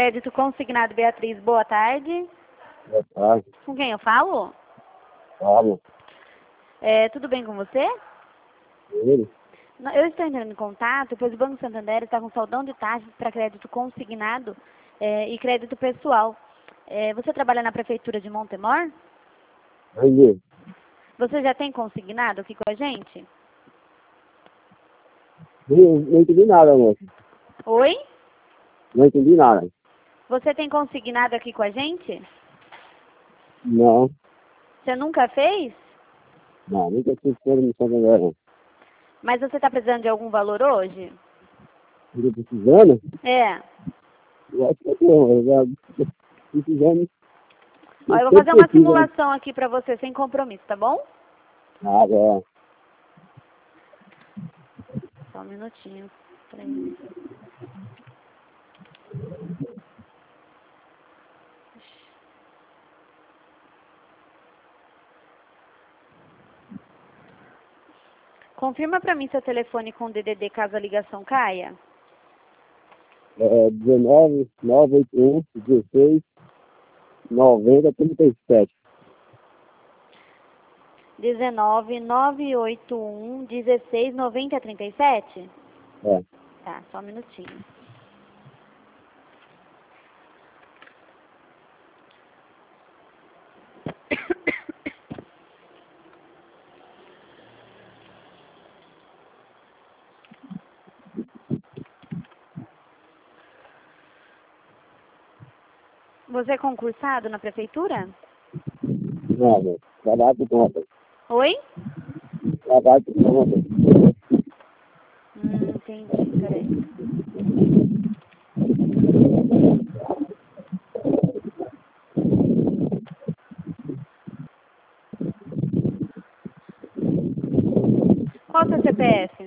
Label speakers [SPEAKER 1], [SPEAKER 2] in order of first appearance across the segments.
[SPEAKER 1] Crédito consignado, Beatriz. Boa tarde.
[SPEAKER 2] Boa tarde.
[SPEAKER 1] Com quem eu falo?
[SPEAKER 2] Fala.
[SPEAKER 1] Tudo bem com você?
[SPEAKER 2] Ele?
[SPEAKER 1] Eu estou entrando em contato, pois o Banco Santander está com saldão de taxas para crédito consignado e crédito pessoal. Você trabalha na Prefeitura de Montemor?
[SPEAKER 2] Aí,
[SPEAKER 1] Você já tem consignado aqui com a gente?
[SPEAKER 2] não entendi nada, moço.
[SPEAKER 1] Oi?
[SPEAKER 2] Não entendi nada.
[SPEAKER 1] Você tem consignado aqui com a gente?
[SPEAKER 2] Não,
[SPEAKER 1] Você nunca fez?
[SPEAKER 2] nunca fiz coisa no Santander, não.
[SPEAKER 1] Mas você está precisando de algum valor hoje?
[SPEAKER 2] Estou precisando?
[SPEAKER 1] É.
[SPEAKER 2] Eu acho que eu tô, já precisando.
[SPEAKER 1] Ó, eu vou fazer uma simulação aqui para você, sem compromisso, tá bom?
[SPEAKER 2] Nada,
[SPEAKER 1] Só um minutinho. Peraí. Confirma para mim seu telefone com DDD caso a ligação caia.
[SPEAKER 2] 19 981 16 90 37.
[SPEAKER 1] 19 981 16 90 37?
[SPEAKER 2] É.
[SPEAKER 1] Tá, só um minutinho. Você é concursado na prefeitura?
[SPEAKER 2] Não, moço. Trabalho por conta.
[SPEAKER 1] Oi?
[SPEAKER 2] Trabalho por conta.
[SPEAKER 1] Entendi, peraí. Qual o seu CPF?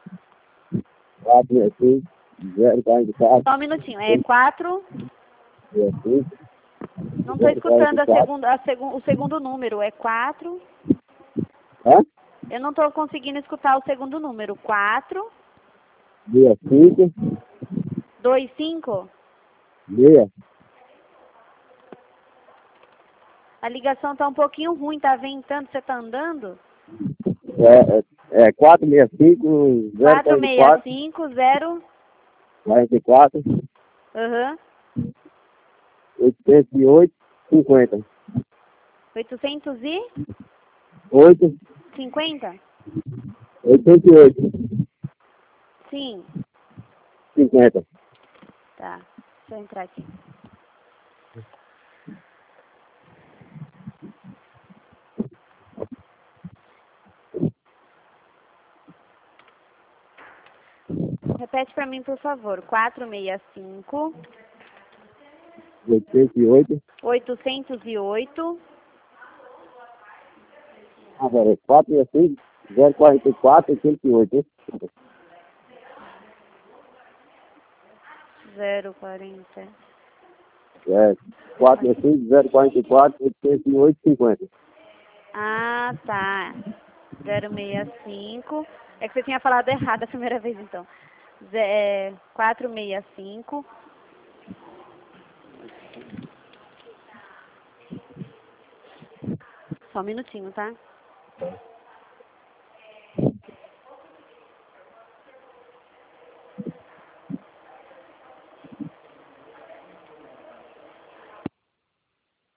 [SPEAKER 2] 465 044
[SPEAKER 1] Só um minutinho, é 4...
[SPEAKER 2] 65
[SPEAKER 1] Não estou escutando
[SPEAKER 2] 044.
[SPEAKER 1] o segundo número, é 4...
[SPEAKER 2] Hã?
[SPEAKER 1] Eu não estou conseguindo escutar o segundo número. 4...
[SPEAKER 2] 65
[SPEAKER 1] 25...
[SPEAKER 2] 6.
[SPEAKER 1] A ligação está um pouquinho ruim, tá ventando, você tá andando?
[SPEAKER 2] 465 044
[SPEAKER 1] 465 0...
[SPEAKER 2] 44
[SPEAKER 1] Aham.
[SPEAKER 2] 808 50. 8
[SPEAKER 1] 850?
[SPEAKER 2] 88
[SPEAKER 1] Sim.
[SPEAKER 2] 50.
[SPEAKER 1] Tá, deixa eu entrar aqui. Repete pra mim, por favor. 465
[SPEAKER 2] 88.
[SPEAKER 1] 808
[SPEAKER 2] Agora, 465 044 88.
[SPEAKER 1] 040.
[SPEAKER 2] 465 044 808 50.
[SPEAKER 1] Ah, tá. 065. É que você tinha falado errado a primeira vez, então. 465. Só um minutinho, tá?